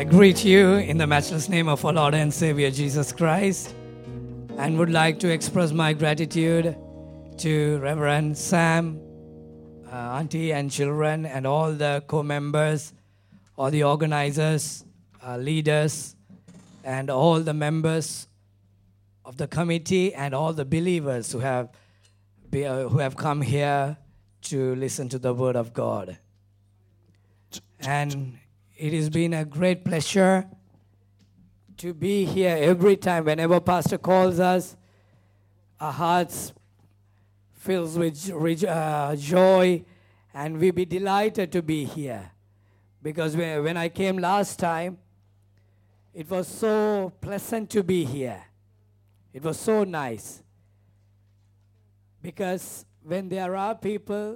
I greet you in the matchless name of our Lord and Savior Jesus Christ, and would like to express my gratitude to Reverend Sam, auntie and children, and all the co-members, all the organizers, leaders, and all the members of the committee, and all the believers who have come here to listen to the Word of God. And it has been a great pleasure to be here every time. Whenever Pastor calls us, our hearts fills with joy, and we be delighted to be here. Because when I came last time, it was so pleasant to be here. It was so nice. Because when there are people,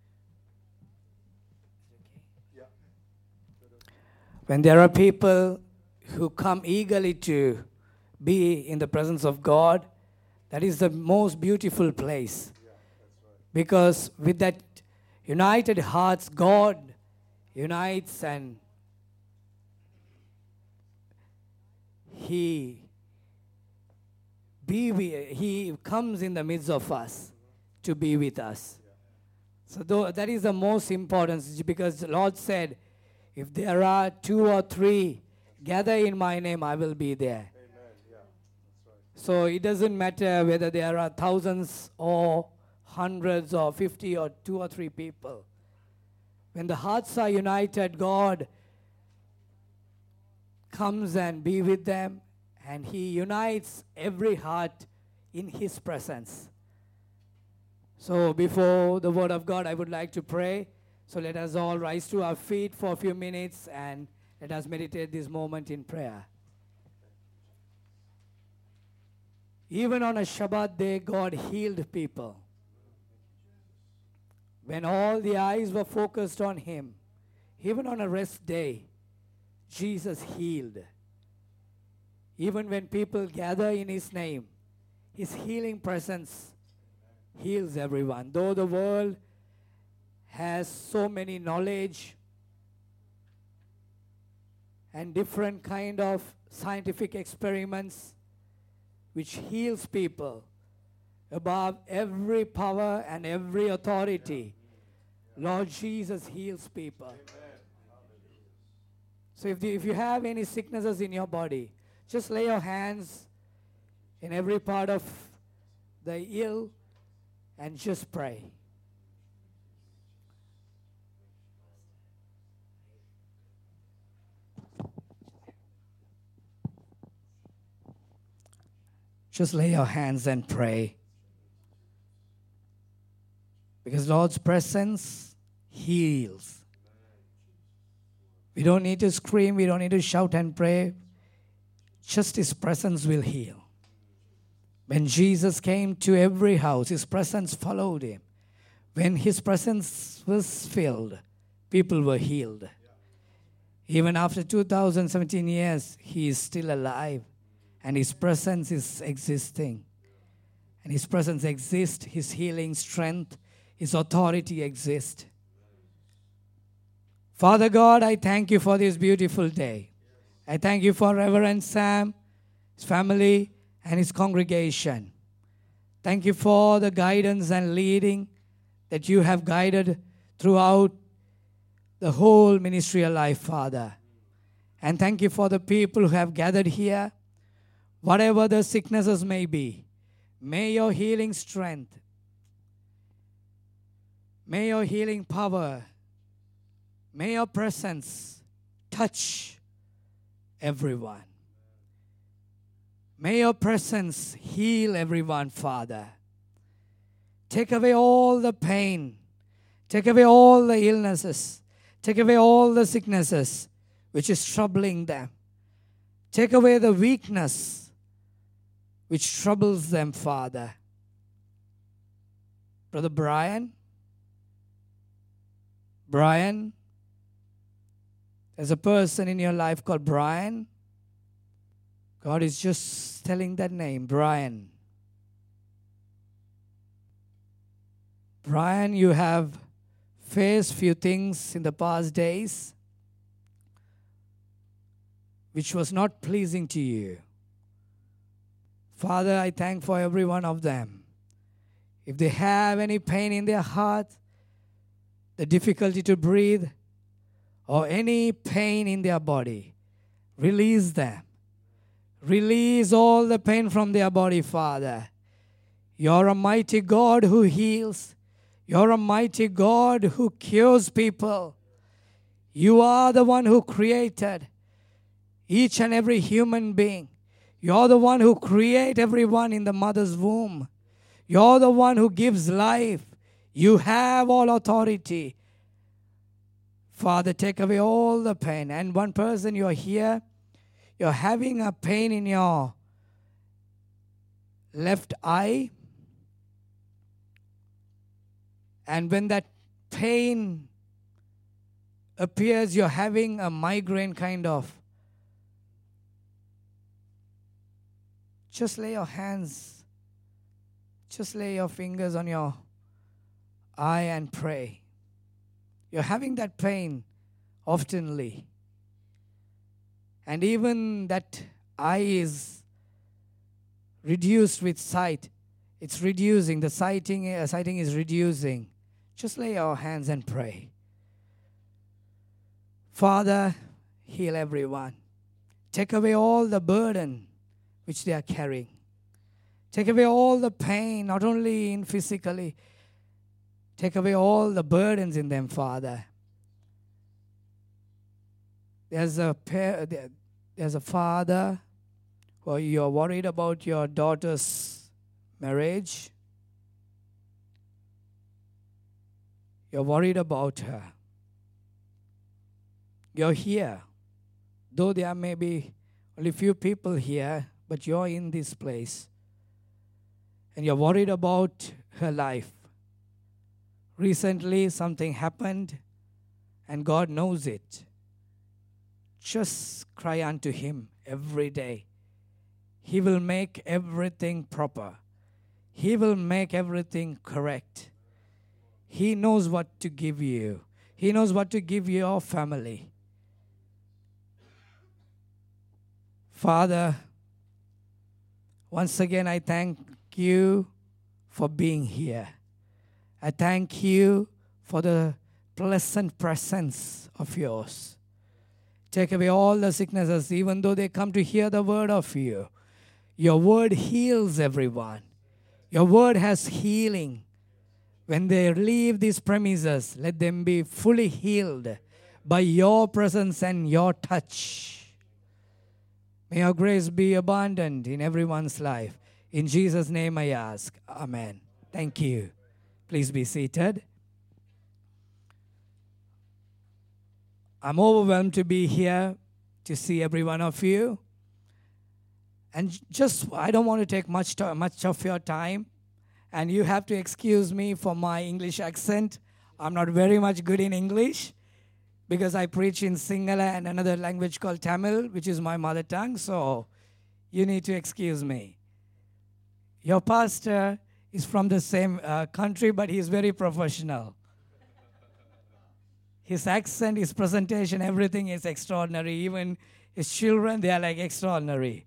when there are people who come eagerly to be in the presence of God, that is the most beautiful place. Yeah, that's right. Because with that united hearts, God unites, and He comes in the midst of us to be with us. So that is the most important, because the Lord said, if there are 2 or 3 gather in my name, I will be there. Amen. Yeah, that's right. So it doesn't matter whether there are thousands or hundreds or 50 or 2 or 3 people. When the hearts are united, God comes and be with them, and He unites every heart in His presence. So before the Word of God, I would like to pray. So let us all rise to our feet for a few minutes, and let us meditate this moment in prayer. Even on a Shabbat day, God healed people. When all the eyes were focused on Him, even on a rest day, Jesus healed. Even when people gather in His name, His healing presence heals everyone. Though the world has so many knowledge and different kind of scientific experiments which heals people above every power and every authority, Lord Jesus heals people. So if you have any sicknesses in your body, just lay your hands in every part of the ill and just pray. Just lay your hands and pray. Because Lord's presence heals. We don't need to scream, we don't need to shout and pray. Just His presence will heal. When Jesus came to every house, His presence followed Him. When His presence was filled, people were healed. Even after 2017 years, He is still alive. And His presence is existing. And His presence exists, His healing strength, His authority exists. Father God, I thank You for this beautiful day. I thank You for Reverend Sam, his family, and his congregation. Thank You for the guidance and leading that You have guided throughout the whole ministerial life, Father. And thank You for the people who have gathered here. Whatever the sicknesses may be, may Your healing strength, may Your healing power, may Your presence touch everyone. May Your presence heal everyone, Father. Take away all the pain. Take away all the illnesses. Take away all the sicknesses which is troubling them. Take away the weakness which troubles them, Father. Brother Brian, there's a person in your life called Brian. God is just telling that name, Brian. Brian, you have faced few things in the past days. which was not pleasing to you. Father, I thank for every one of them. If they have any pain in their heart, the difficulty to breathe, or any pain in their body, release them. Release all the pain from their body, Father. You're a mighty God who heals. You're a mighty God who cures people. You are the one who created each and every human being. You're the one who created everyone in the mother's womb. You're the one who gives life. You have all authority. Father, take away all the pain. And one person, you're here, you're having a pain in your left eye. And when that pain appears, you're having a migraine kind of. Just lay your hands, just lay your fingers on your eye and pray. You're having that pain oftenly. And even that eye is reduced with sight. It's reducing. The sighting is reducing. Just lay your hands and pray. Father, heal everyone. Take away all the burden which they are carrying. Take away all the pain, not only in physically. Take away all the burdens in them, Father. There's a father who you're worried about your daughter's marriage. You're worried about her. You're here. Though there may be only few people here, but you're in this place. And you're worried about her life. Recently, something happened, and God knows it. Just cry unto Him every day. He will make everything proper. He will make everything correct. He knows what to give you. He knows what to give your family. Father, once again I thank you for being here. I thank you for the pleasant presence of yours. Take away all the sicknesses, even though they come to hear the word of you. Your word heals everyone. Your word has healing. When they leave these premises, let them be fully healed by your presence and your touch. May your grace be abundant in everyone's life. In Jesus' name I ask. Amen. Thank you. Please be seated. I'm overwhelmed to be here to see every one of you. And I don't want to take much of your time. And you have to excuse me for my English accent. I'm not very much good in English because I preach in Sinhala and another language called Tamil, which is my mother tongue. So you need to excuse me. Your pastor is from the same country, but he's very professional. His accent, his presentation, everything is extraordinary. Even his children, they are like extraordinary.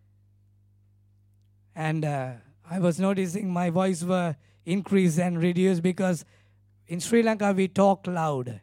And I was noticing my voice were increased and reduced because in Sri Lanka we talk loud.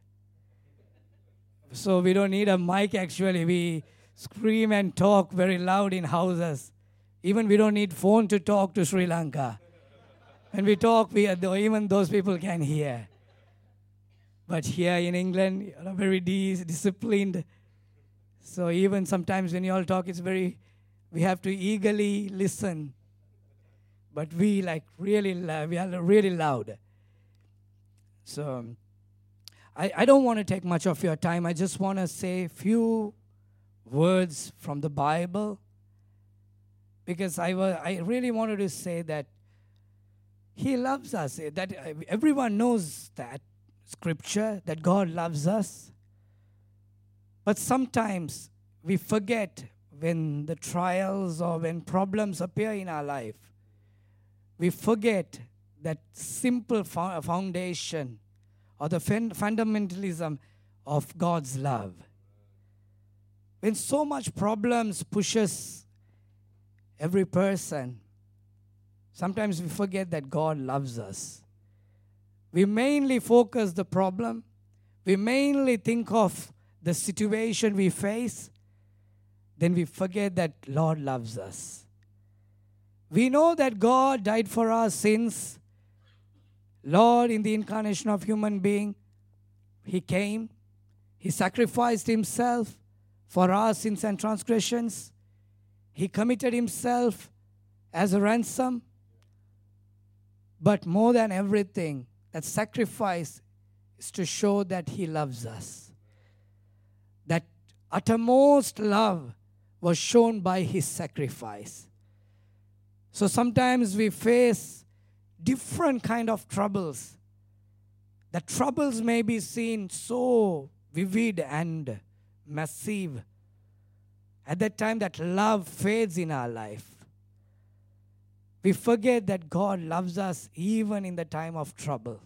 So we don't need a mic actually. We scream and talk very loud in houses. Even we don't need phone to talk to Sri Lanka. When we talk, even those people can hear. But here in England, you are very disciplined. So even sometimes when you all talk, we have to eagerly listen. But we are really loud. So I don't want to take much of your time. I just want to say a few words from the Bible. Because I really wanted to say that He loves us. That everyone knows that scripture, that God loves us. But sometimes we forget when the trials or when problems appear in our life. We forget that simple foundation or the fundamentalism of God's love. when so much problems pushes every person, sometimes we forget that God loves us. We mainly focus the problem. We mainly think of the situation we face. Then we forget that Lord loves us. We know that God died for our sins. Lord, in the incarnation of human being, He came. He sacrificed Himself for our sins and transgressions. He committed Himself as a ransom. But more than everything, that sacrifice is to show that He loves us. That uttermost love was shown by His sacrifice. So sometimes we face different kind of troubles. The troubles may be seen so vivid and massive. At that time, that love fades in our life. We forget that God loves us even in the time of trouble.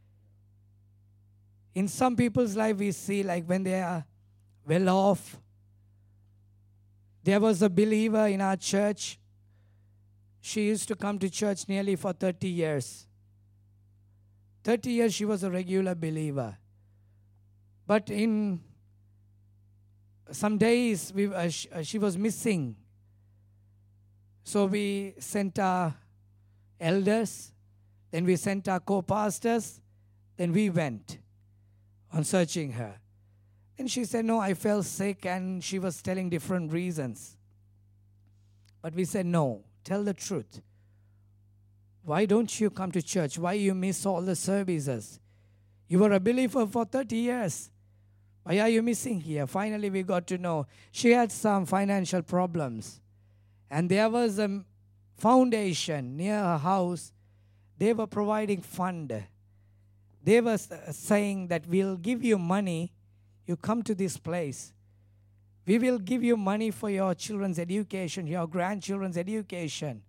In some people's life, we see like when they are well off. There was a believer in our church. She used to come to church nearly for 30 years. 30 years she was a regular believer. But in some days she was missing. So we sent our elders, then we sent our co-pastors, then we went on searching her. And she said, no, I felt sick, and she was telling different reasons. But we said, no, tell the truth. Why don't you come to church? Why you miss all the services? You were a believer for 30 years. Why are you missing here? Finally, we got to know she had some financial problems. And there was a foundation near her house. They were providing fund. They were saying that we'll give you money. You come to this place. We will give you money for your children's education, your grandchildren's education.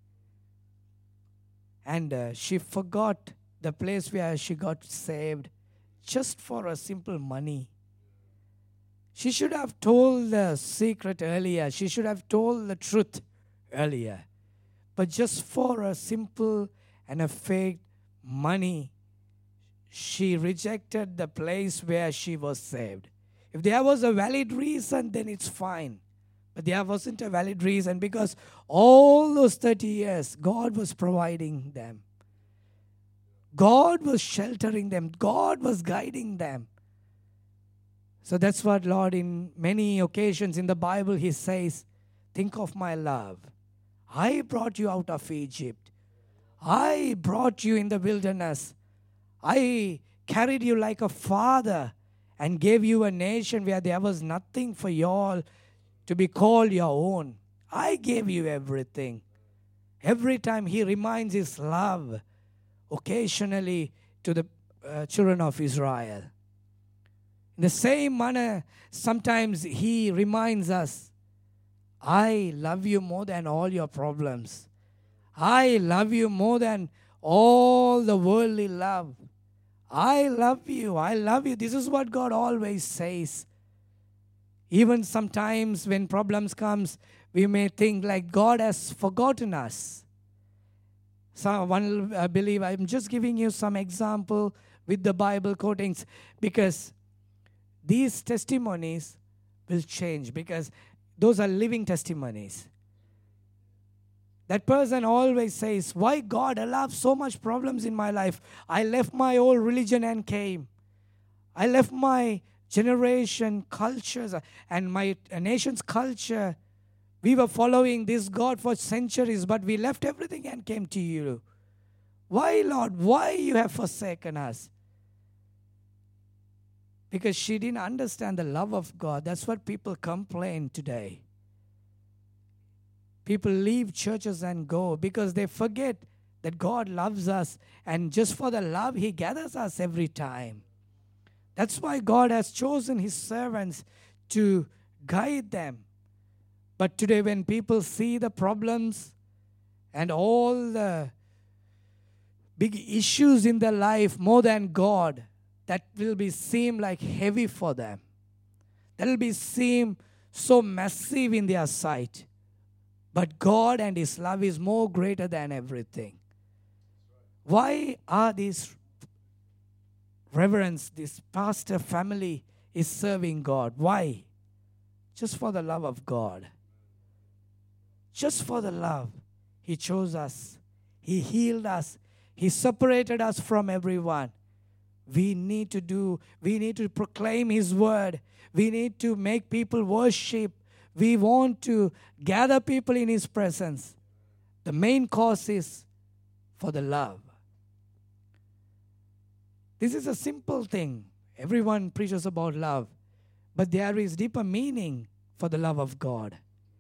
And she forgot the place where she got saved just for a simple money. She should have told the secret earlier. She should have told the truth earlier. But just for a simple and a fake money, she rejected the place where she was saved. If there was a valid reason, then it's fine. But there wasn't a valid reason because all those 30 years, God was providing them. God was sheltering them. God was guiding them. So that's what Lord, in many occasions in the Bible, He says, think of my love. I brought you out of Egypt. I brought you in the wilderness. I carried you like a father and gave you a nation where there was nothing for you all to be called your own. I gave you everything. Every time He reminds His love occasionally to the children of Israel. In the same manner, sometimes He reminds us, I love you more than all your problems. I love you more than all the worldly love. I love you. I love you. This is what God always says. Even sometimes when problems comes, we may think like God has forgotten us. So one believer, I'm just giving you some example with the Bible quotings because these testimonies will change because those are living testimonies. That person always says, why God allowed so much problems in my life? I left my old religion and came. I left my generation, cultures, and my nation's culture. We were following this God for centuries, but we left everything and came to you. Why, Lord? Why you have forsaken us? Because she didn't understand the love of God. That's what people complain today. People leave churches and go because they forget that God loves us, and just for the love, He gathers us every time. That's why God has chosen His servants to guide them. But today when people see the problems and all the big issues in their life more than God, that will be seem like heavy for them. That will be seem so massive in their sight. But God and His love is more greater than everything. Why are these reverends, this pastor family is serving God? Why? Just for the love of God. Just for the love. He chose us. He healed us. He separated us from everyone. We need to proclaim His word. We need to make people worship. We want to gather people in His presence. The main cause is for the love. This is a simple thing. Everyone preaches about love. But there is deeper meaning for the love of God.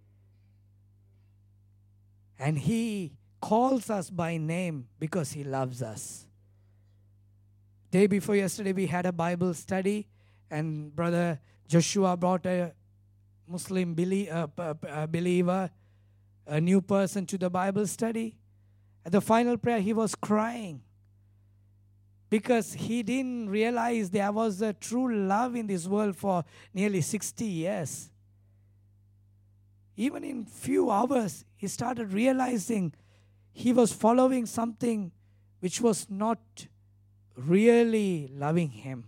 And He calls us by name because He loves us. Day before yesterday, we had a Bible study, and Brother Joshua brought a Muslim believer, a new person to the Bible study. At the final prayer, he was crying because he didn't realize there was a true love in this world for nearly 60 years. Even in few hours, he started realizing he was following something which was not really loving him.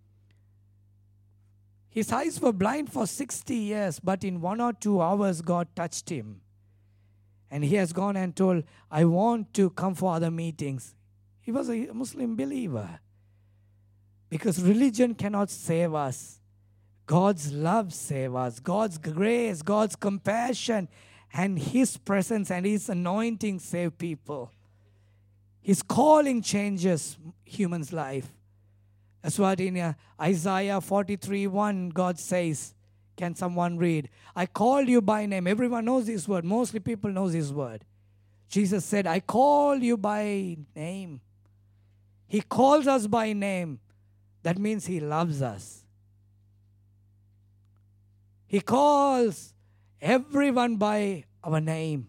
His eyes were blind for 60 years, but in 1 or 2 hours, God touched him. And he has gone and told, I want to come for other meetings. He was a Muslim believer. Because religion cannot save us. God's love saves us. God's grace, God's compassion, and His presence and His anointing save people. His calling changes human's life. That's what in Isaiah 43:1 God says. Can someone read? I called you by name. Everyone knows this word. Mostly people know this word. Jesus said, I call you by name. He calls us by name. That means He loves us. He calls everyone by our name.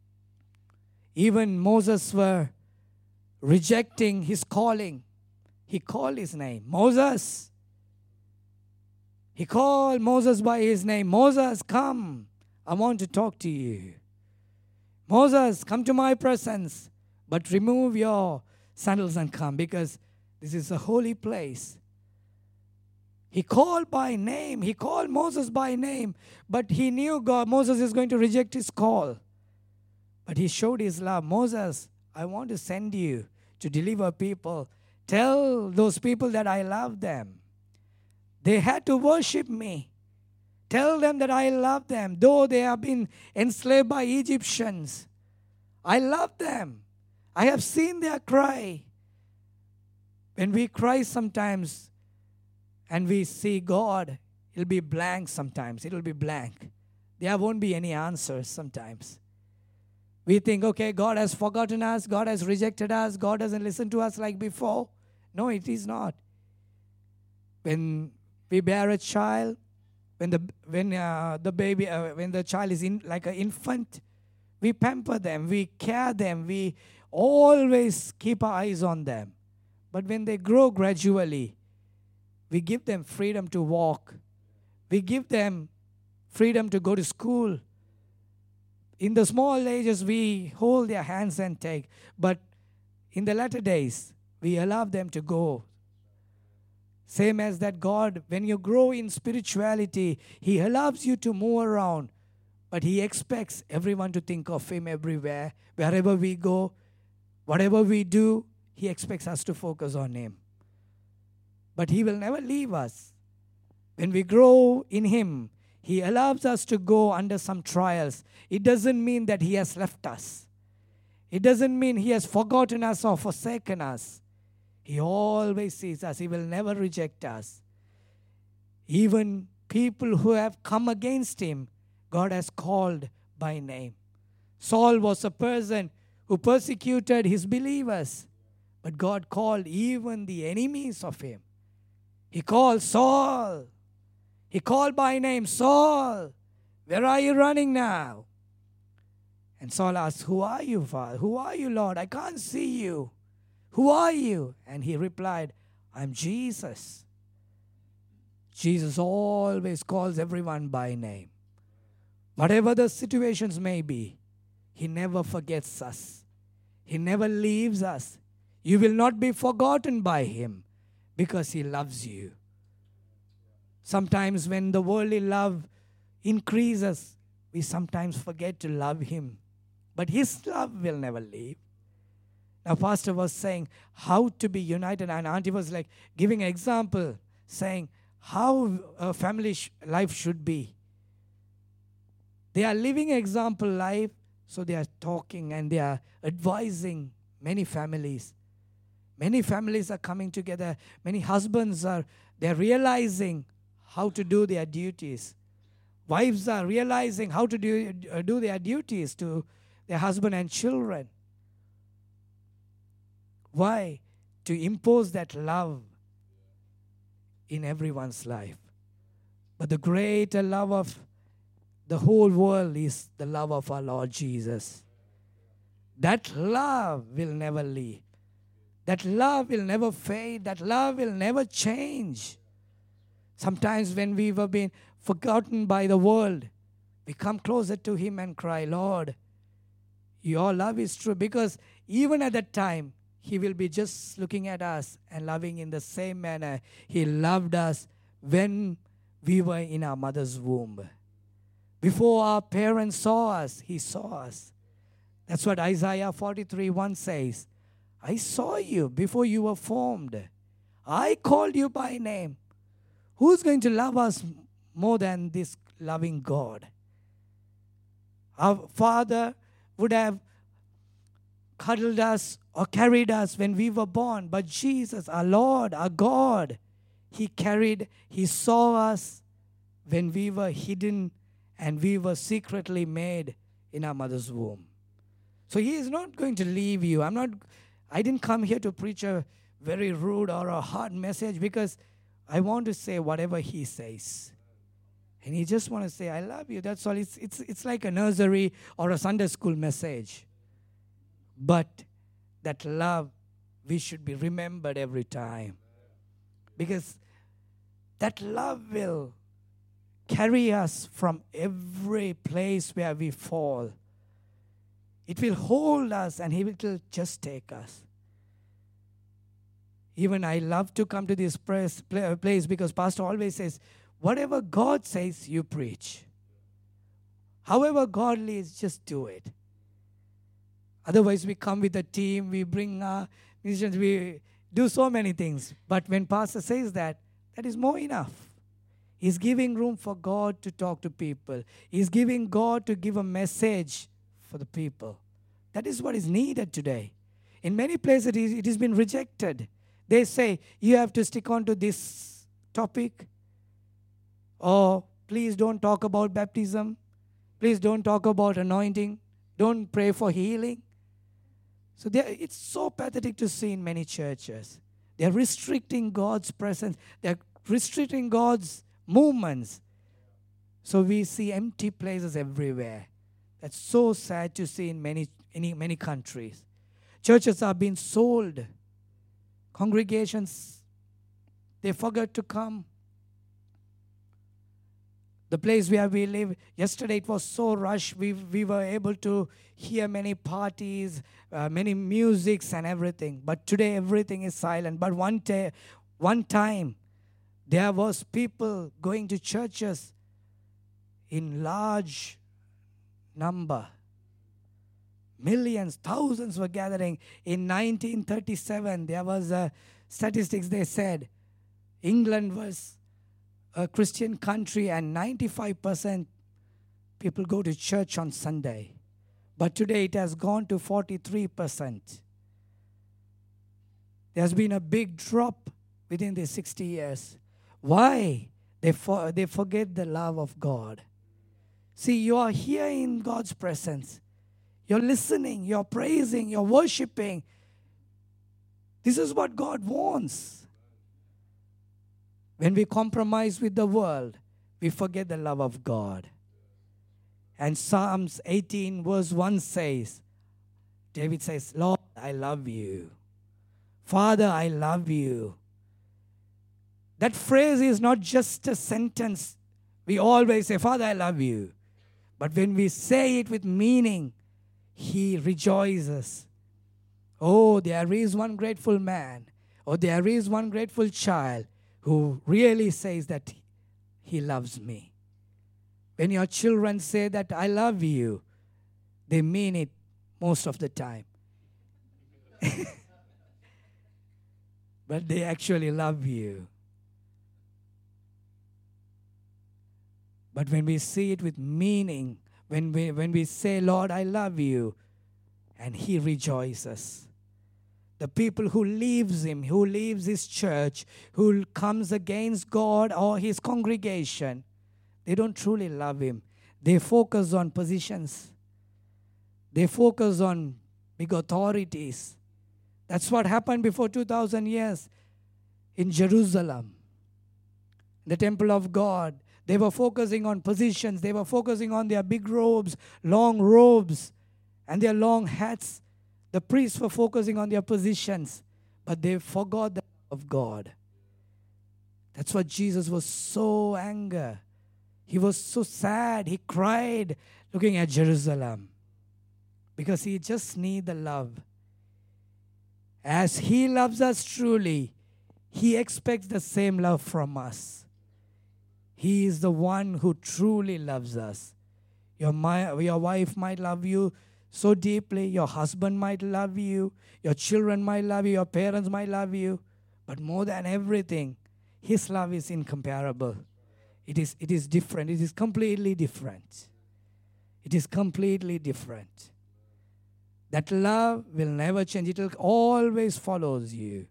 Even Moses were rejecting his calling. He called his name, Moses. He called Moses by his name. Moses, come. I want to talk to you. Moses, come to my presence. But remove your sandals and come, because this is a holy place. He called by name. He called Moses by name. But he knew Moses is going to reject his call. But he showed his love. Moses, I want to send you to deliver people. Tell those people that I love them. They had to worship me. Tell them that I love them, though they have been enslaved by Egyptians. I love them. I have seen their cry. When we cry sometimes and we see God, it'll be blank sometimes. It'll be blank. There won't be any answers sometimes. We think, okay, God has forgotten us. God has rejected us. God doesn't listen to us like before. No, it is not. When we bear a child, when the child is like an infant, we pamper them, we care them, we always keep our eyes on them. But when they grow gradually, we give them freedom to walk. We give them freedom to go to school. In the small ages, we hold their hands and take. But in the latter days, we allow them to go. Same as that God, when you grow in spirituality, He allows you to move around. But He expects everyone to think of Him everywhere. Wherever we go, whatever we do, He expects us to focus on Him. But He will never leave us. When we grow in Him, He allows us to go under some trials. It doesn't mean that He has left us. It doesn't mean He has forgotten us or forsaken us. He always sees us. He will never reject us. Even people who have come against Him, God has called by name. Saul was a person who persecuted his believers. But God called even the enemies of Him. He called Saul. He called by name, Saul, where are you running now? And Saul asked, who are you, Father? Who are you, Lord? I can't see you. Who are you? And he replied, I'm Jesus. Jesus always calls everyone by name. Whatever the situations may be, He never forgets us. He never leaves us. You will not be forgotten by Him because He loves you. Sometimes when the worldly love increases, we sometimes forget to love Him. But His love will never leave. Now, Pastor was saying how to be united, and Auntie was like giving an example, saying how a family life should be. They are living example life, so they are talking and they are advising many families. Many families are coming together. Many husbands they're realizing how to do their duties. Wives are realizing how to do their duties to their husband and children. Why? To impose that love in everyone's life. But the greater love of the whole world is the love of our Lord Jesus. That love will never leave. That love will never fade. That love will never change. Sometimes when we were being forgotten by the world, we come closer to Him and cry, Lord, your love is true. Because even at that time, He will be just looking at us and loving in the same manner He loved us when we were in our mother's womb. Before our parents saw us, He saw us. That's what Isaiah 43:1 says. I saw you before you were formed. I called you by name. Who's going to love us more than this loving God? Our Father would have cuddled us or carried us when we were born. But Jesus, our Lord, our God, He saw us when we were hidden and we were secretly made in our mother's womb. So He is not going to leave you. I didn't come here to preach a very rude or a hard message, because I want to say whatever He says. And He just want to say, I love you. That's all. It's like a nursery or a Sunday school message. But that love, we should be remembered every time. Because that love will carry us from every place where we fall. It will hold us and He will just take us. Even I love to come to this place because Pastor always says, whatever God says, you preach. However God leads, just do it. Otherwise, we come with a team, we bring our musicians, we do so many things. But when Pastor says that, that is more enough. He's giving room for God to talk to people. He's giving God to give a message for the people. That is what is needed today. In many places, it has been rejected. They say, you have to stick on to this topic. Or, please don't talk about baptism. Please don't talk about anointing. Don't pray for healing. So it's so pathetic to see in many churches. They're restricting God's presence. They're restricting God's movements. So we see empty places everywhere. That's so sad to see in many countries. Churches are being sold. Congregations, they forgot to come. The place where we live, yesterday it was so rushed. We were able to hear many parties, many musics and everything. But today everything is silent. But one time, there was people going to churches in large number. Millions, thousands were gathering. In 1937, there was statistics, they said, England was a Christian country and 95% people go to church on Sunday. But today it has gone to 43%. There's been a big drop within the 60 years. Why? They forget the love of God. See, you are here in God's presence. You're listening, you're praising, you're worshiping. This is what God wants. When we compromise with the world, we forget the love of God. And Psalms 18 verse 1 says, David says, Lord, I love you. Father, I love you. That phrase is not just a sentence. We always say, Father, I love you. But when we say it with meaning, He rejoices. Oh, there is one grateful man, or there is one grateful child who really says that he loves me. When your children say that I love you, they mean it most of the time. But they actually love you. But when we see it with meaning, when we say, Lord, I love you, and He rejoices. The people who leaves Him, who leaves His church, who comes against God or His congregation, they don't truly love Him. They focus on positions. They focus on big authorities. That's what happened before 2,000 years in Jerusalem, the temple of God. They were focusing on positions. They were focusing on their big robes, long robes, and their long hats. The priests were focusing on their positions, but they forgot the love of God. That's what Jesus was so angry. He was so sad. He cried looking at Jerusalem because He just needs the love. As He loves us truly, He expects the same love from us. He is the one who truly loves us. Your wife might love you so deeply. Your husband might love you. Your children might love you. Your parents might love you. But more than everything, His love is incomparable. It is different. It is completely different. It is completely different. That love will never change. It will always follows you.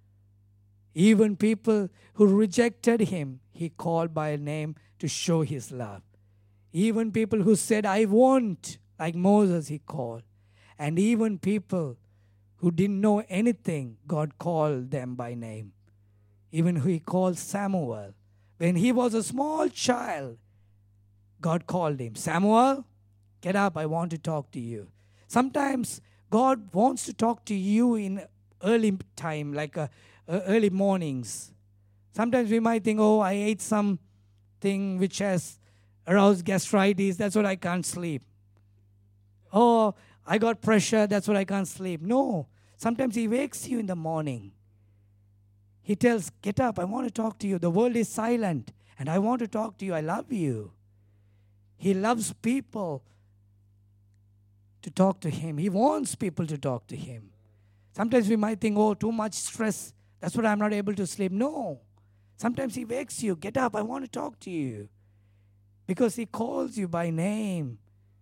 Even people who rejected Him, He called by name to show His love. Even people who said, I won't, like Moses He called. And even people who didn't know anything, God called them by name. Even He called Samuel. When he was a small child, God called him. Samuel, get up, I want to talk to you. Sometimes God wants to talk to you in early time, like early mornings. Sometimes we might think, oh, I ate something which has aroused gastritis, that's what I can't sleep. Oh, I got pressure, that's what I can't sleep. No, sometimes He wakes you in the morning. He tells, get up, I want to talk to you. The world is silent, and I want to talk to you. I love you. He loves people to talk to Him. He wants people to talk to Him. Sometimes we might think, oh, too much stress, that's why I'm not able to sleep. No. Sometimes He wakes you, get up, I want to talk to you. Because He calls you by name.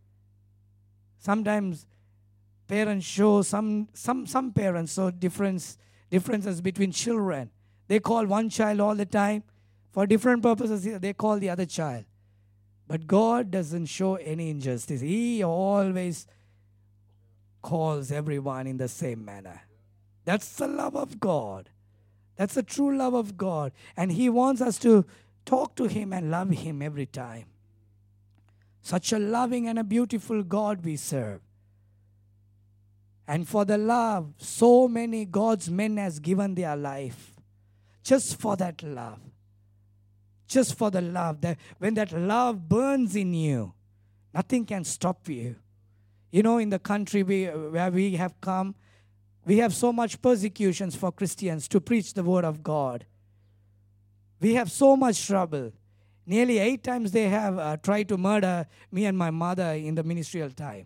Sometimes parents show, some parents show differences between children. They call one child all the time. For different purposes, they call the other child. But God doesn't show any injustice. He always calls everyone in the same manner. That's the love of God. That's the true love of God. And He wants us to talk to Him and love Him every time. Such a loving and a beautiful God we serve. And for the love, so many God's men has given their life. Just for that love. Just for the love. That when that love burns in you, nothing can stop you. You know, in the country where we have come, we have so much persecutions for Christians to preach the word of God. We have so much trouble. Nearly 8 times they have tried to murder me and my mother in the ministerial time.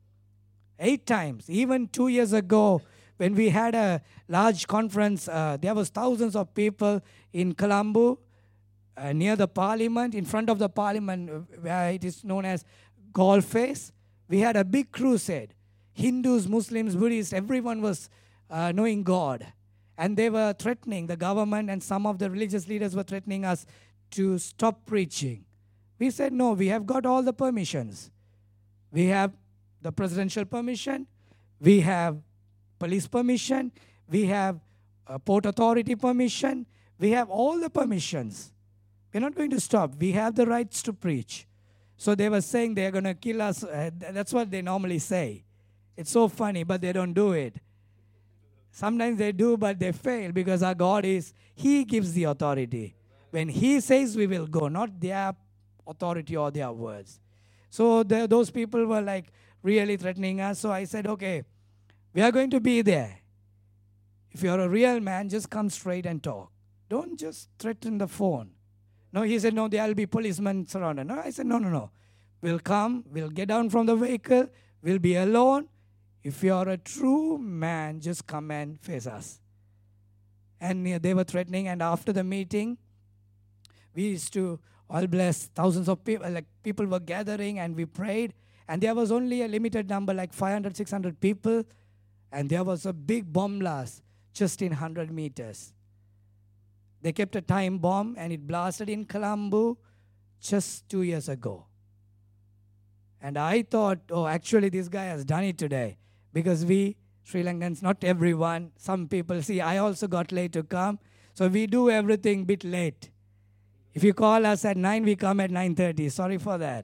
8 times. Even 2 years ago, when we had a large conference, there was thousands of people in Colombo, near the parliament, in front of the parliament, where it is known as Galle Face. We had a big crusade. Hindus, Muslims, Buddhists, everyone was knowing God. And they were threatening the government, and some of the religious leaders were threatening us to stop preaching. We said, no, we have got all the permissions. We have the presidential permission, we have police permission, we have port authority permission, we have all the permissions. We're not going to stop. We have the rights to preach. So they were saying they're going to kill us. That's what they normally say. It's so funny, but they don't do it. Sometimes they do, but they fail because our God He gives the authority. When He says we will go, not their authority or their words. So those people were like really threatening us. So I said, okay, we are going to be there. If you're a real man, just come straight and talk. Don't just threaten the phone. No, he said, no, there will be policemen surrounded. No, I said, no. We'll come, we'll get down from the vehicle, we'll be alone. If you're a true man, just come and face us. And they were threatening, and after the meeting, we used to all bless thousands of people. Like people were gathering, and we prayed. And there was only a limited number, like 500, 600 people. And there was a big bomb blast just in 100 meters. They kept a time bomb, and it blasted in Colombo just 2 years ago. And I thought, oh, actually this guy has done it today. Because we, Sri Lankans, not everyone, some people, see, I also got late to come. So we do everything a bit late. If you call us at 9, we come at 9:30. Sorry for that.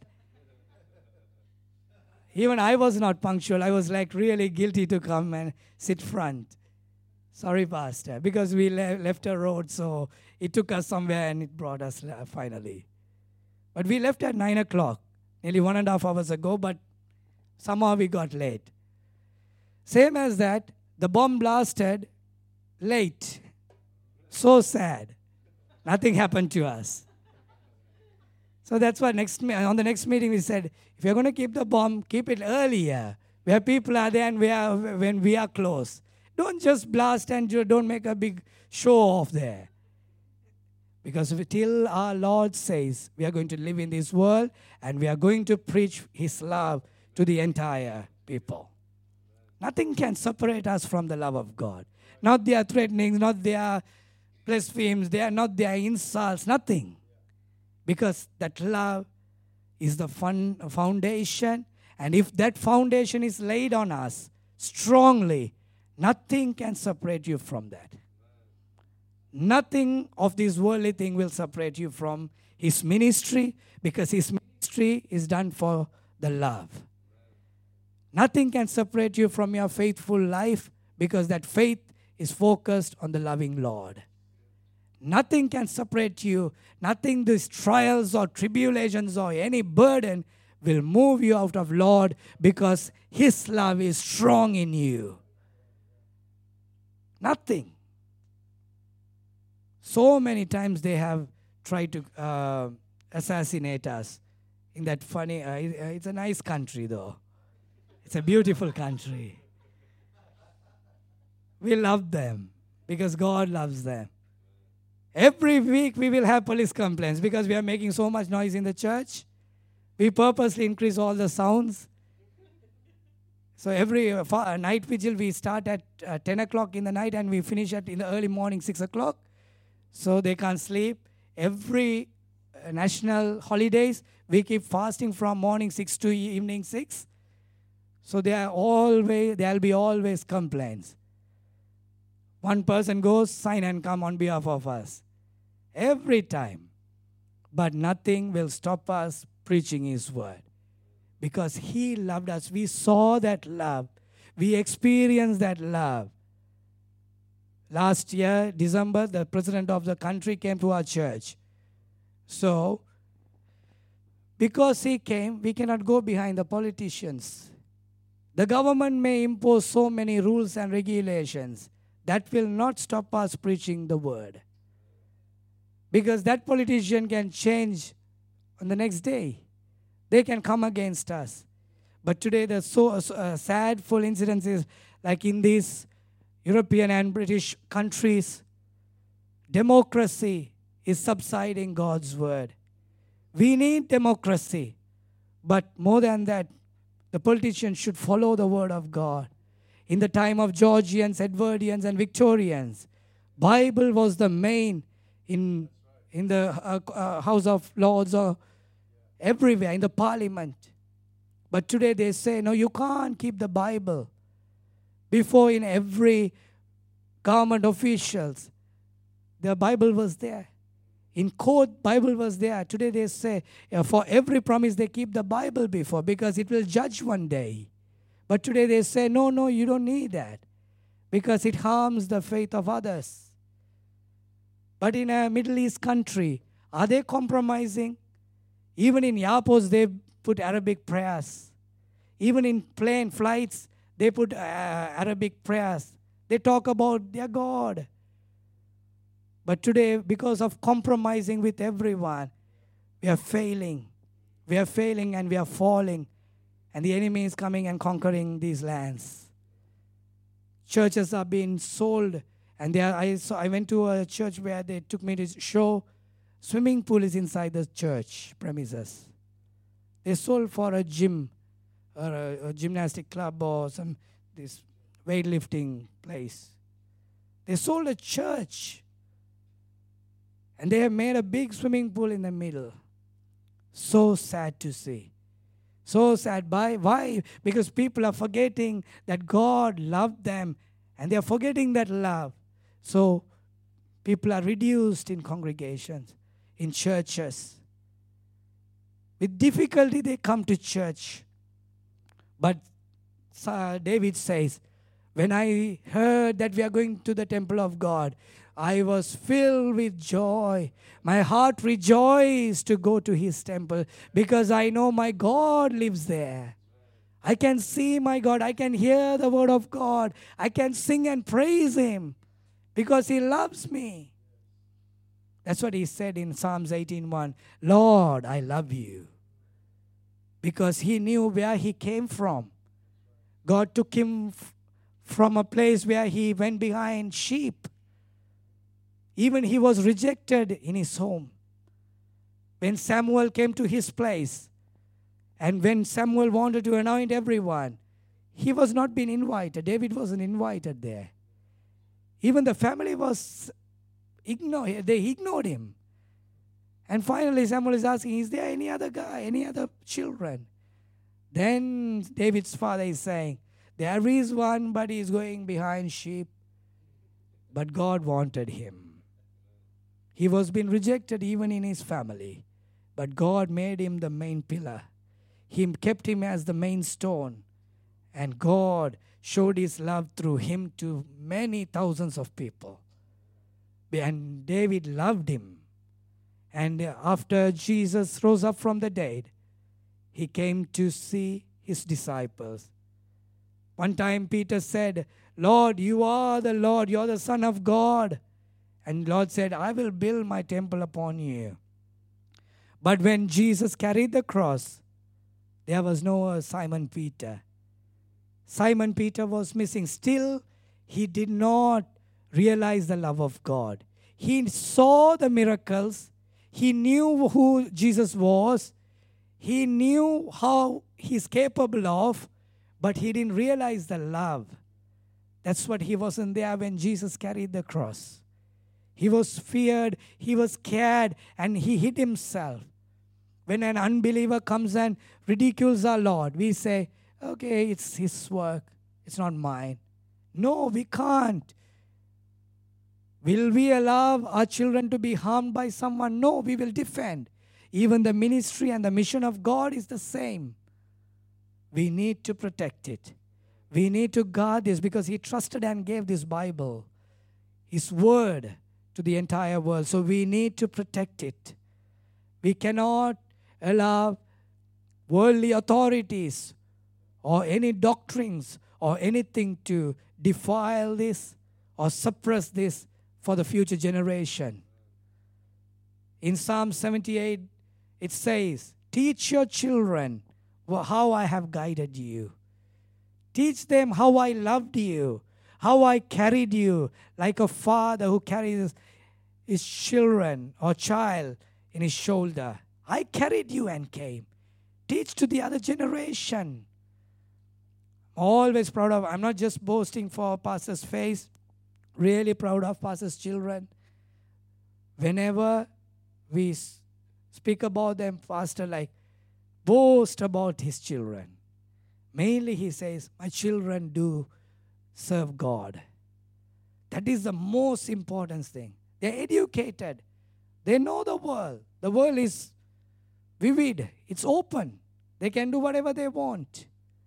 Even I was not punctual. I was like really guilty to come and sit front. Sorry, Pastor, because we left a road, so it took us somewhere and it brought us finally. But we left at 9 o'clock, nearly 1.5 hours ago, but somehow we got late. Same as that, the bomb blasted late. So sad. Nothing happened to us. So that's why on the next meeting we said, if you're going to keep the bomb, keep it earlier, where people are there and when we are close. Don't just blast and don't make a big show off there. Because till our Lord says we are going to live in this world and we are going to preach His love to the entire people. Nothing can separate us from the love of God. Not their threatenings, not their blasphemies, not their insults, nothing. Because that love is the foundation. And if that foundation is laid on us strongly, nothing can separate you from that. Nothing of this worldly thing will separate you from His ministry, because His ministry is done for the love. Nothing can separate you from your faithful life, because that faith is focused on the loving Lord. Nothing can separate you. Nothing, these trials or tribulations or any burden will move you out of Lord, because His love is strong in you. Nothing. So many times they have tried to assassinate us in that funny, it's a nice country though. It's a beautiful country. We love them because God loves them. Every week we will have police complaints because we are making so much noise in the church. We purposely increase all the sounds. So every night vigil we start at 10 o'clock in the night and we finish in the early morning 6 o'clock. So they can't sleep. Every national holidays we keep fasting from morning 6 to evening 6. So there'll be always complaints. One person goes, sign and come on behalf of us. Every time. But nothing will stop us preaching His word. Because He loved us. We saw that love. We experienced that love. Last year, December, the president of the country came to our church. So, because he came, we cannot go behind the politicians. The government may impose so many rules and regulations. That will not stop us preaching the word. Because that politician can change on the next day. They can come against us. But today the sad full incidences like in these European and British countries, democracy is subsiding God's word. We need democracy. But more than that, the politicians should follow the word of God. In the time of Georgians, Edwardians, and Victorians, Bible was the main in the House of Lords or everywhere, in the parliament. But today they say, no, you can't keep the Bible. Before in every government officials, the Bible was there. In court, Bible was there. Today they say, for every promise they keep the Bible before because it will judge one day. But today they say, no, you don't need that because it harms the faith of others. But in a Middle East country, are they compromising? Even in Yapos, they put Arabic prayers. Even in plane flights, they put Arabic prayers. They talk about their God. But today, because of compromising with everyone, we are failing. We are failing and we are falling. And the enemy is coming and conquering these lands. Churches are being sold. And I went to a church where they took me to show swimming pool is inside the church premises. They sold for a gym or a gymnastic club or this weightlifting place. They sold a church. And they have made a big swimming pool in the middle. So sad to see. So sad. Why? Because people are forgetting that God loved them. And they are forgetting that love. So people are reduced in congregations, in churches. With difficulty they come to church. But David says, when I heard that we are going to the temple of God, I was filled with joy. My heart rejoiced to go to his temple because I know my God lives there. I can see my God. I can hear the word of God. I can sing and praise him because he loves me. That's what he said in Psalms 18:1. Lord, I love you. Because he knew where he came from. God took him from a place where he went behind sheep. Even he was rejected in his home. When Samuel came to his place, and when Samuel wanted to anoint everyone, he was not being invited. David wasn't invited there. Even the family was ignored. They ignored him. And finally Samuel is asking, is there any other guy, any other children? Then David's father is saying, there is one, but he is going behind sheep. But God wanted him. He was being rejected even in his family. But God made him the main pillar. He kept him as the main stone. And God showed his love through him to many thousands of people. And David loved him. And after Jesus rose up from the dead, he came to see his disciples. One time Peter said, Lord, you are the Lord, you are the Son of God. And Lord said, I will build my temple upon you. But when Jesus carried the cross, there was no Simon Peter. Simon Peter was missing. Still, he did not realize the love of God. He saw the miracles. He knew who Jesus was. He knew how he's capable of, but he didn't realize the love. That's what he wasn't there when Jesus carried the cross. He was feared, he was scared, and he hid himself. When an unbeliever comes and ridicules our Lord, we say, okay, it's his work, it's not mine. No, we can't. Will we allow our children to be harmed by someone? No, we will defend. Even the ministry and the mission of God is the same. We need to protect it. We need to guard this because he trusted and gave this Bible, his word, to the entire world. So we need to protect it. We cannot allow worldly authorities or any doctrines or anything to defile this or suppress this for the future generation. In Psalm 78, it says, teach your children how I have guided you. Teach them how I loved you, how I carried you, like a father who carries his children or child in his shoulder. I carried you and came. Teach to the other generation. Always proud of, I'm not just boasting for Pastor's face, really proud of Pastor's children. Whenever we speak about them, Pastor boast about his children. Mainly he says, my children do serve God. That is the most important thing. They're educated. They know the world. The world is vivid. It's open. They can do whatever they want.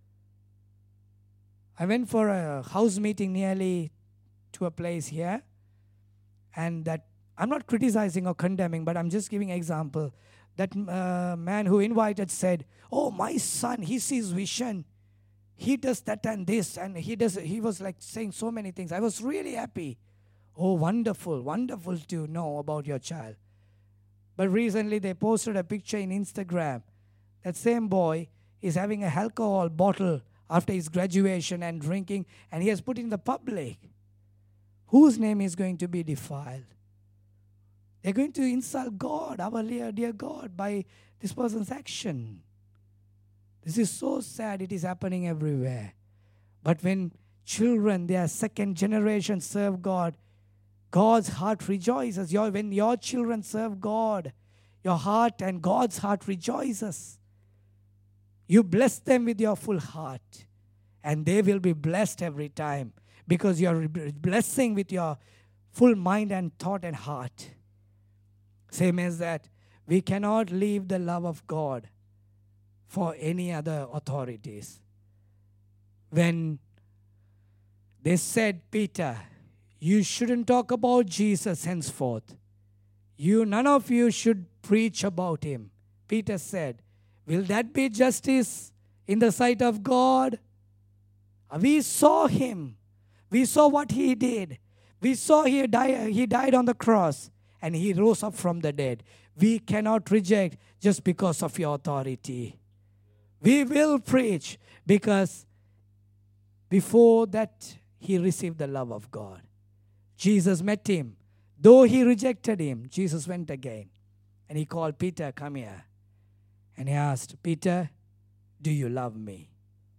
I went for a house meeting nearly to a place here. And that I'm not criticizing or condemning, but I'm just giving an example. that man who invited said, "Oh, my son, he sees vision. He does that and this, and he was like saying so many things. I was really happy. Oh, wonderful, wonderful to know about your child." But recently they posted a picture in Instagram. That same boy is having a alcohol bottle after his graduation and drinking, and he has put it in the public. Whose name is going to be defiled? They're going to insult God, our dear God, by this person's action. This is so sad. It is happening everywhere. But when children, their second generation, serve God, God's heart rejoices. When your children serve God, your heart and God's heart rejoices. You bless them with your full heart, and they will be blessed every time because you are blessing with your full mind and thought and heart. Same as that, we cannot leave the love of God for any other authorities. When they said, "Peter, you shouldn't talk about Jesus henceforth. None of you should preach about him." Peter said, "Will that be justice in the sight of God? We saw him. We saw what he did. We saw he died on the cross and he rose up from the dead. We cannot reject just because of your authority. We will preach because before that he received the love of God." Jesus met him. Though he rejected him, Jesus went again and he called Peter, "Come here." And he asked, "Peter, do you love me?"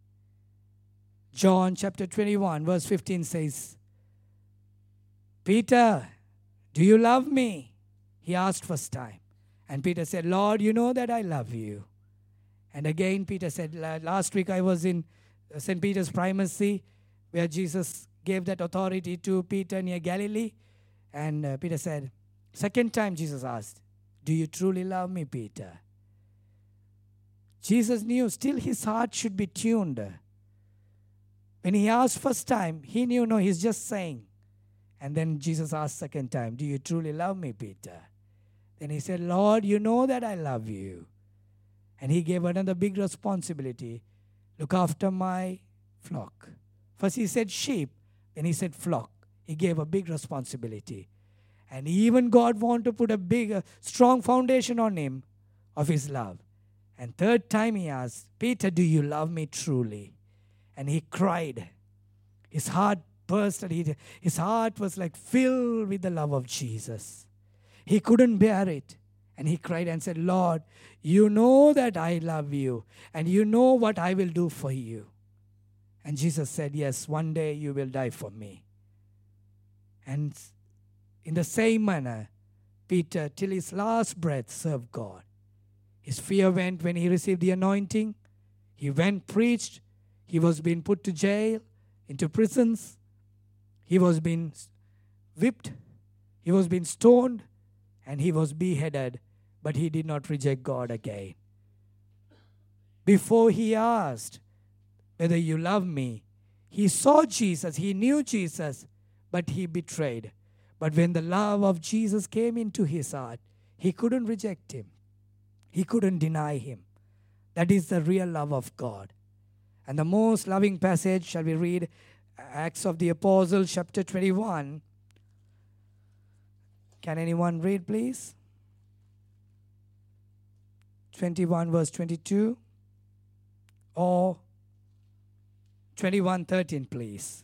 John chapter 21 verse 15 says, "Peter, do you love me?" He asked first time. And Peter said, "Lord, you know that I love you." And again Peter said, last week I was in St. Peter's Primacy where Jesus gave that authority to Peter near Galilee. And Peter said, second time Jesus asked, "Do you truly love me, Peter?" Jesus knew still his heart should be tuned. When he asked first time, he knew, no, he's just saying. And then Jesus asked second time, "Do you truly love me, Peter?" Then he said, "Lord, you know that I love you." And he gave another big responsibility. "Look after my flock." First he said sheep, then he said flock. He gave a big responsibility. And even God wanted to put a big, strong foundation on him of his love. And third time he asked, "Peter, do you love me truly?" And he cried. His heart burst and his heart was like filled with the love of Jesus. He couldn't bear it. And he cried and said, "Lord, you know that I love you and you know what I will do for you." And Jesus said, "Yes, one day you will die for me." And in the same manner, Peter, till his last breath, served God. His fear went when he received the anointing. He went, preached. He was being put to jail, into prisons. He was being whipped. He was being stoned. And he was beheaded. But he did not reject God again. Before he asked whether you love me, he saw Jesus. He knew Jesus. But he betrayed. But when the love of Jesus came into his heart, he couldn't reject him. He couldn't deny him. That is the real love of God. And the most loving passage, shall we read Acts of the Apostles, chapter 21. Can anyone read, please? 21 verse 22. Or 21:13, please.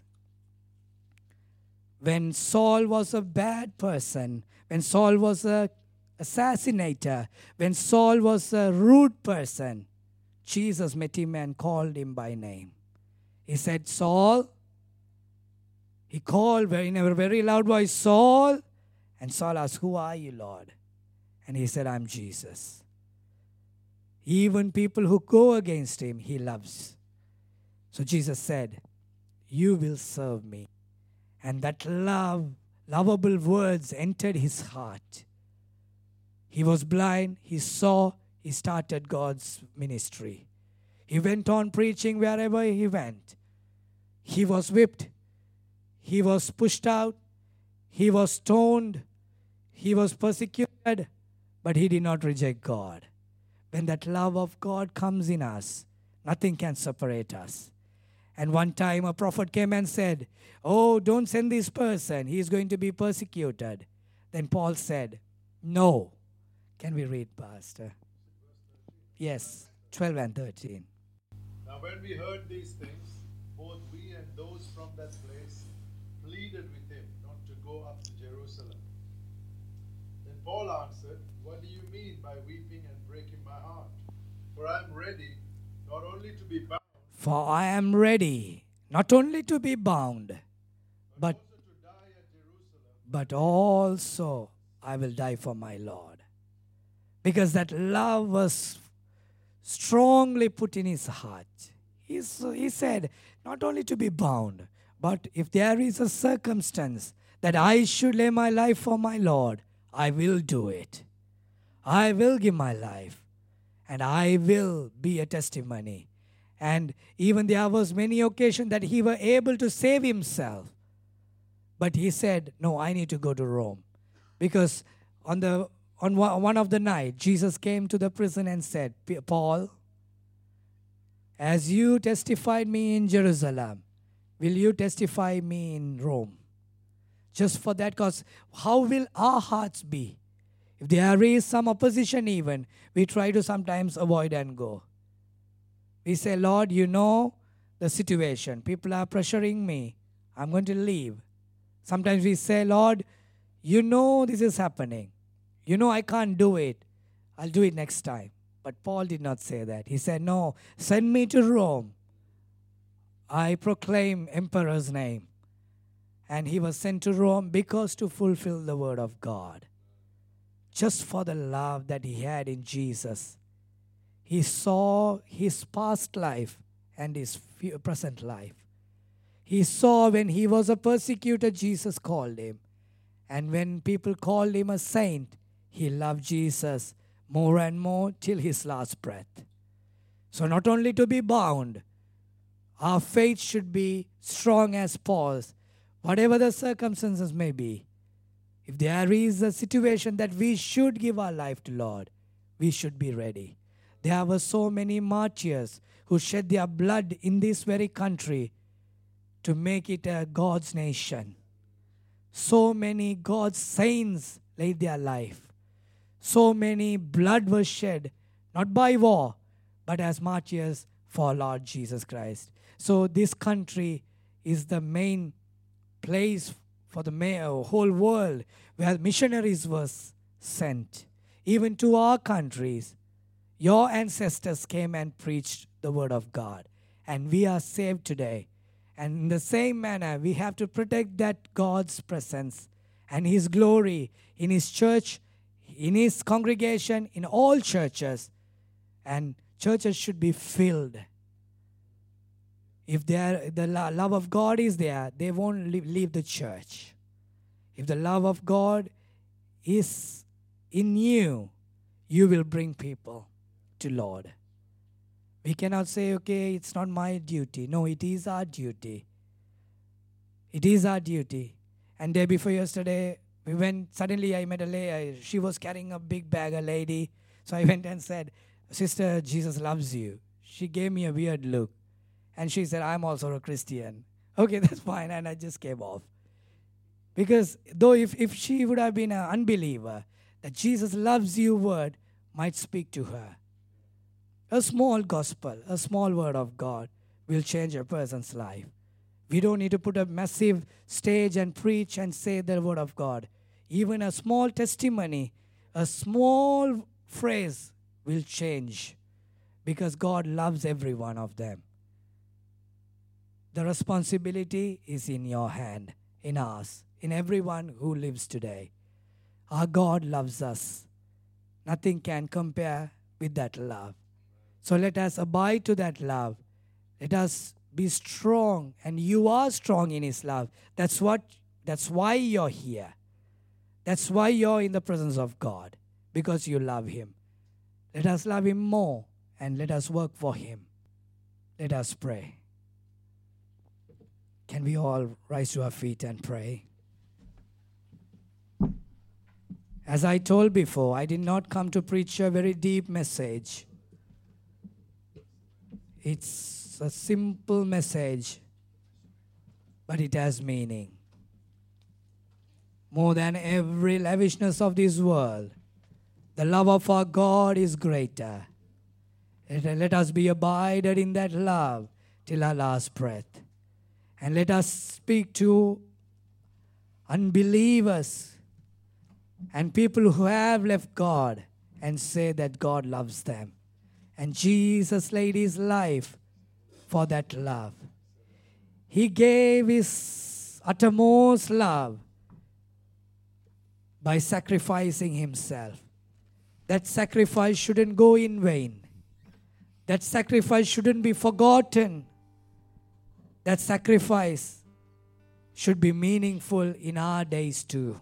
When Saul was a bad person, when Saul was a assassinator, when Saul was a rude person, Jesus met him and called him by name. He said, "Saul." He called in a very loud voice, "Saul." And Saul asked, "Who are you, Lord?" And he said, "I'm Jesus." Even people who go against him, he loves. So Jesus said, "You will serve me." And that lovable words entered his heart. He was blind, he saw, he started God's ministry. He went on preaching wherever he went. He was whipped. He was pushed out. He was stoned. He was persecuted. but he did not reject God. When that love of God comes in us, nothing can separate us. And one time a prophet came and said, "Oh, don't send this person. He is going to be persecuted." Then Paul said, "No." Can we read, Pastor? Yes, 12 and 13. Now when we heard these things, both we and those from that place pleaded with him not to go up to Jerusalem. Then Paul answered, "What do you mean by weeping and breaking my heart? For I am ready not only to be bound, For I am ready not only to be bound, but also to die at Jerusalem. but also I will die for my Lord." Because that love was strongly put in his heart. He said, not only to be bound, but if there is a circumstance that I should lay my life for my Lord, I will do it. I will give my life, and I will be a testimony. And even there was many occasions that he was able to save himself. But he said, "No, I need to go to Rome." Because on one of the night, Jesus came to the prison and said, "Paul, as you testified me in Jerusalem, will you testify me in Rome?" Just for that cause, how will our hearts be? If there is some opposition even, we try to sometimes avoid and go. We say, "Lord, you know the situation. People are pressuring me. I'm going to leave." Sometimes we say, "Lord, you know this is happening. You know I can't do it. I'll do it next time." But Paul did not say that. He said, "No, send me to Rome. I proclaim emperor's name." And he was sent to Rome because to fulfill the word of God. Just for the love that he had in Jesus. He saw his past life and his present life. He saw when he was a persecutor, Jesus called him. And when people called him a saint, he loved Jesus more and more till his last breath. So not only to be bound, our faith should be strong as Paul's, whatever the circumstances may be. If there is a situation that we should give our life to Lord, we should be ready. There were so many martyrs who shed their blood in this very country to make it a God's nation. So many God's saints laid their life. So many blood was shed, not by war, but as martyrs for Lord Jesus Christ. So this country is the main place for the whole world where missionaries were sent. Even to our countries, your ancestors came and preached the word of God. And we are saved today. And in the same manner, we have to protect that God's presence and His glory in His church, in His congregation, in all churches. And churches should be filled. If the love of God is there, they won't leave the church. If the love of God is in you, you will bring people to Lord. We cannot say, okay, it's not my duty. No, it is our duty. It is our duty. And day before yesterday, we went, suddenly I met a lady. She was carrying a big bag, a lady. So I went and said, "Sister, Jesus loves you." She gave me a weird look. And she said, "I'm also a Christian." Okay, that's fine. And I just came off. Because though if she would have been an unbeliever, that Jesus loves you word might speak to her. A small gospel, a small word of God will change a person's life. We don't need to put a massive stage and preach and say the word of God. Even a small testimony, a small phrase will change because God loves every one of them. The responsibility is in your hand, in us, in everyone who lives today. Our God loves us. Nothing can compare with that love. So let us abide to that love. Let us be strong, and you are strong in His love. That's why you're here. That's why you're in the presence of God, because you love Him. Let us love Him more, and let us work for Him. Let us pray. Can we all rise to our feet and pray? As I told before, I did not come to preach a very deep message. It's a simple message, but it has meaning. More than every lavishness of this world, the love of our God is greater. Let us be abided in that love till our last breath. And let us speak to unbelievers and people who have left God and say that God loves them. And Jesus laid his life for that love. He gave his uttermost love by sacrificing himself. That sacrifice shouldn't go in vain. That sacrifice shouldn't be forgotten. That sacrifice should be meaningful in our days too.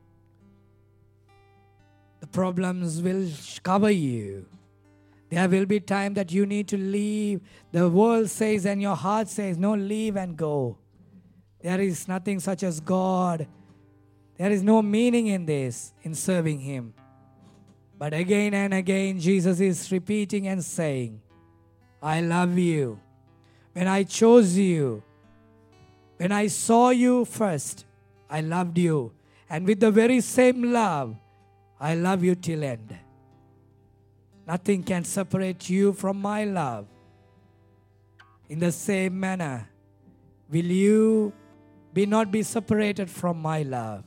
The problems will cover you. There will be time that you need to leave. The world says and your heart says, no, leave and go. There is nothing such as God. There is no meaning in this, in serving him. But again and again, Jesus is repeating and saying, I love you. When I chose you, when I saw you first, I loved you. And with the very same love, I love you till end. Nothing can separate you from my love. In the same manner, will you not be separated from my love?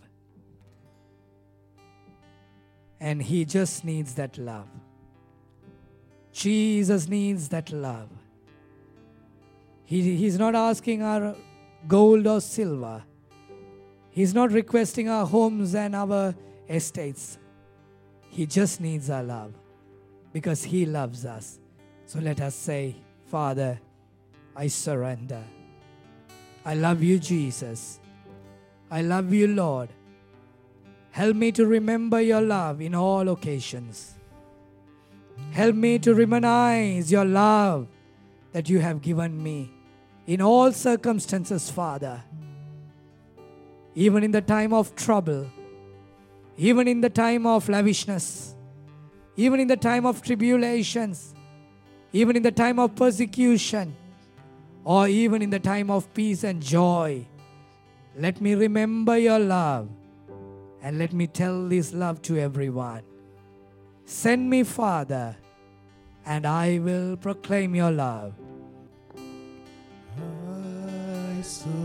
And he just needs that love. Jesus needs that love. He's not asking our gold or silver. He's not requesting our homes and our estates. He just needs our love because he loves us. So let us say, Father, I surrender. I love you, Jesus. I love you, Lord. Help me to remember your love in all occasions. Help me to reminisce your love that you have given me in all circumstances, Father. Even in the time of trouble, even in the time of lavishness, even in the time of tribulations, even in the time of persecution, or even in the time of peace and joy. Let me remember your love and let me tell this love to everyone. Send me, Father, and I will proclaim your love. I surrender.